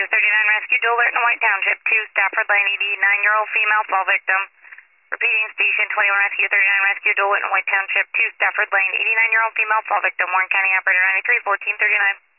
39 Rescue, dual alert in White Township, 2 Stafford Lane, 89-year-old female, fall victim. Repeating, station 21 Rescue, 39 Rescue, dual alert in White Township, 2 Stafford Lane, 89-year-old female, fall victim, Warren County Operator 93, 1439.